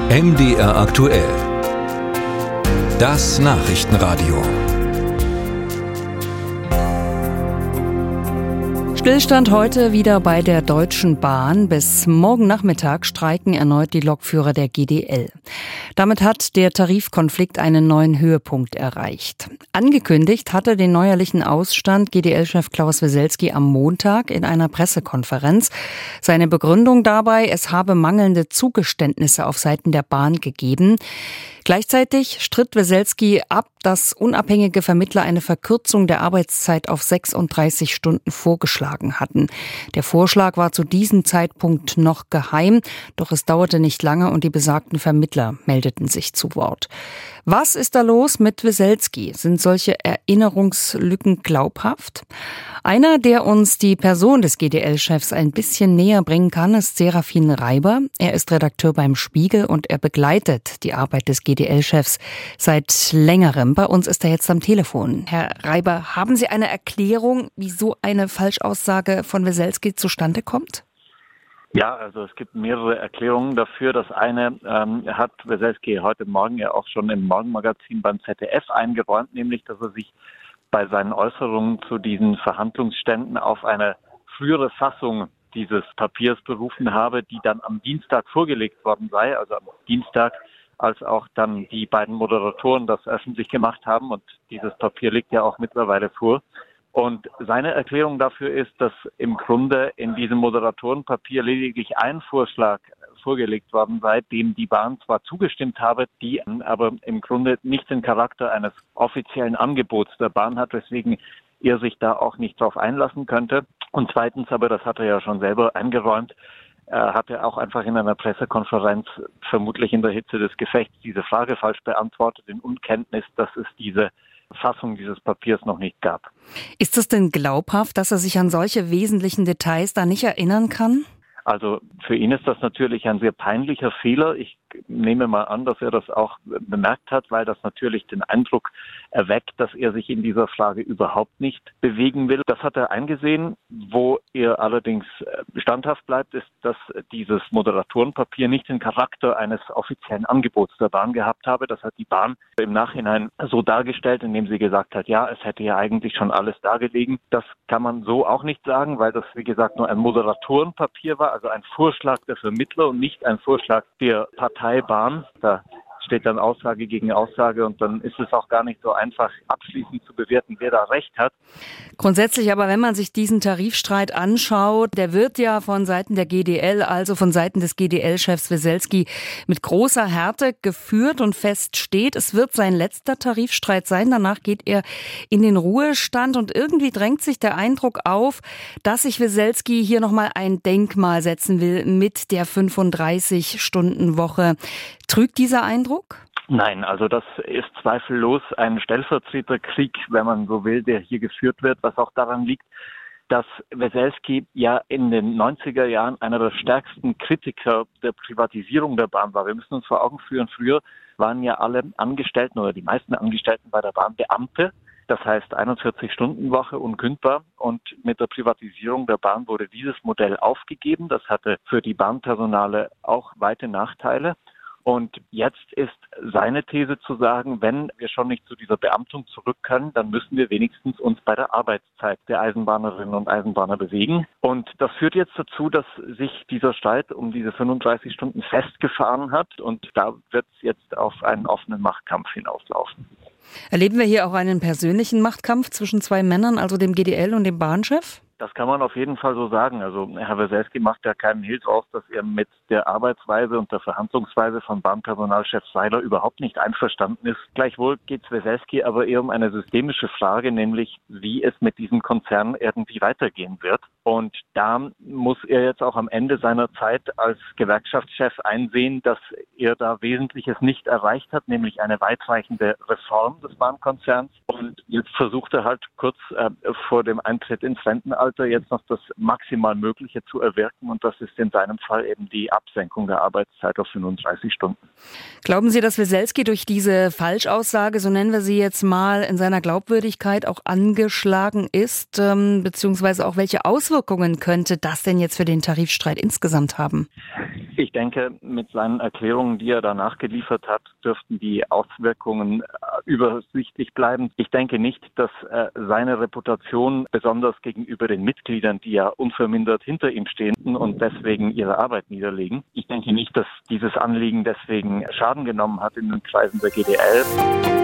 MDR aktuell. Das Nachrichtenradio. Stillstand heute wieder bei der Deutschen Bahn. Bis morgen Nachmittag streiken erneut die Lokführer der GDL. Damit hat der Tarifkonflikt einen neuen Höhepunkt erreicht. Angekündigt hatte den neuerlichen Ausstand GDL-Chef Klaus Weselski am Montag in einer Pressekonferenz. Seine Begründung dabei, es habe mangelnde Zugeständnisse auf Seiten der Bahn gegeben. Gleichzeitig stritt Weselski ab, dass unabhängige Vermittler eine Verkürzung der Arbeitszeit auf 36 Stunden vorgeschlagen hatten. Der Vorschlag war zu diesem Zeitpunkt noch geheim, doch es dauerte nicht lange und die besagten Vermittler meldeten sich zu Wort. Was ist da los mit Weselski? Sind solche Erinnerungslücken glaubhaft? Einer, der uns die Person des GDL-Chefs ein bisschen näher bringen kann, ist Serafin Reiber. Er ist Redakteur beim Spiegel und er begleitet die Arbeit des GDL-Chefs seit längerem. Bei uns ist er jetzt am Telefon. Herr Reiber, haben Sie eine Erklärung, wie so eine Falschaussage von Weselski zustande kommt? Ja, also es gibt mehrere Erklärungen dafür. Das eine hat Weselski heute Morgen ja auch schon im Morgenmagazin beim ZDF eingeräumt, nämlich, dass er sich bei seinen Äußerungen zu diesen Verhandlungsständen auf eine frühere Fassung dieses Papiers berufen habe, die dann am Dienstag vorgelegt worden sei, also am Dienstag, als auch dann die beiden Moderatoren das öffentlich gemacht haben. Und dieses Papier liegt ja auch mittlerweile vor. Und seine Erklärung dafür ist, dass im Grunde in diesem Moderatorenpapier lediglich ein Vorschlag vorgelegt worden sei, dem die Bahn zwar zugestimmt habe, die aber im Grunde nicht den Charakter eines offiziellen Angebots der Bahn hat, weswegen er sich da auch nicht drauf einlassen könnte. Und zweitens aber, das hat er ja schon selber eingeräumt, hat er auch einfach in einer Pressekonferenz, vermutlich in der Hitze des Gefechts, diese Frage falsch beantwortet, in Unkenntnis, dass es diese Fassung dieses Papiers noch nicht gab. Ist es denn glaubhaft, dass er sich an solche wesentlichen Details da nicht erinnern kann? Also für ihn ist das natürlich ein sehr peinlicher Fehler. Ich nehme mal an, dass er das auch bemerkt hat, weil das natürlich den Eindruck erweckt, dass er sich in dieser Frage überhaupt nicht bewegen will. Das hat er eingesehen. Wo er allerdings standhaft bleibt, ist, dass dieses Moderatorenpapier nicht den Charakter eines offiziellen Angebots der Bahn gehabt habe. Das hat die Bahn im Nachhinein so dargestellt, indem sie gesagt hat, ja, es hätte ja eigentlich schon alles dargelegen. Das kann man so auch nicht sagen, weil das, wie gesagt, nur ein Moderatorenpapier war, also ein Vorschlag der Vermittler und nicht ein Vorschlag der Partei Bahn. Da steht dann Aussage gegen Aussage und dann ist es auch gar nicht so einfach abschließend zu bewerten, wer da recht hat. Grundsätzlich aber, wenn man sich diesen Tarifstreit anschaut, der wird ja von Seiten der GDL, also von Seiten des GDL-Chefs Weselski, mit großer Härte geführt und fest steht, es wird sein letzter Tarifstreit sein. Danach geht er in den Ruhestand und irgendwie drängt sich der Eindruck auf, dass sich Weselski hier nochmal ein Denkmal setzen will mit der 35-Stunden-Woche. Trügt dieser Eindruck? Nein, also das ist zweifellos ein Stellvertreterkrieg, wenn man so will, der hier geführt wird, was auch daran liegt, dass Weselski ja in den 90er Jahren einer der stärksten Kritiker der Privatisierung der Bahn war. Wir müssen uns vor Augen führen, früher waren ja alle Angestellten oder die meisten Angestellten bei der Bahn Beamte. Das heißt 41-Stunden-Woche unkündbar und mit der Privatisierung der Bahn wurde dieses Modell aufgegeben. Das hatte für die Bahnpersonale auch weite Nachteile. Und jetzt ist seine These zu sagen, wenn wir schon nicht zu dieser Beamtung zurück können, dann müssen wir wenigstens uns bei der Arbeitszeit der Eisenbahnerinnen und Eisenbahner bewegen. Und das führt jetzt dazu, dass sich dieser Streit um diese 35 Stunden festgefahren hat. Und da wird es jetzt auf einen offenen Machtkampf hinauslaufen. Erleben wir hier auch einen persönlichen Machtkampf zwischen zwei Männern, also dem GDL und dem Bahnchef? Das kann man auf jeden Fall so sagen. Also Herr Weselski macht ja keinen Hehl draus, dass er mit der Arbeitsweise und der Verhandlungsweise von Bahnpersonalchef Seiler überhaupt nicht einverstanden ist. Gleichwohl geht es Weselski aber eher um eine systemische Frage, nämlich wie es mit diesem Konzern irgendwie weitergehen wird. Und da muss er jetzt auch am Ende seiner Zeit als Gewerkschaftschef einsehen, dass er da Wesentliches nicht erreicht hat, nämlich eine weitreichende Reform des Bahnkonzerns. Und jetzt versucht er halt kurz vor dem Eintritt ins Rentenalter heute jetzt noch das maximal Mögliche zu erwirken und das ist in seinem Fall eben die Absenkung der Arbeitszeit auf 35 Stunden. Glauben Sie, dass Weselski durch diese Falschaussage, so nennen wir sie jetzt mal, in seiner Glaubwürdigkeit auch angeschlagen ist, beziehungsweise auch welche Auswirkungen könnte das denn jetzt für den Tarifstreit insgesamt haben? Ich denke, mit seinen Erklärungen, die er danach geliefert hat, dürften die Auswirkungen übersichtlich bleiben. Ich denke nicht, dass seine Reputation, besonders gegenüber den Mitgliedern, die ja unvermindert hinter ihm stehen und deswegen ihre Arbeit niederlegen, ich denke nicht, dass dieses Anliegen deswegen Schaden genommen hat in den Kreisen der GDL.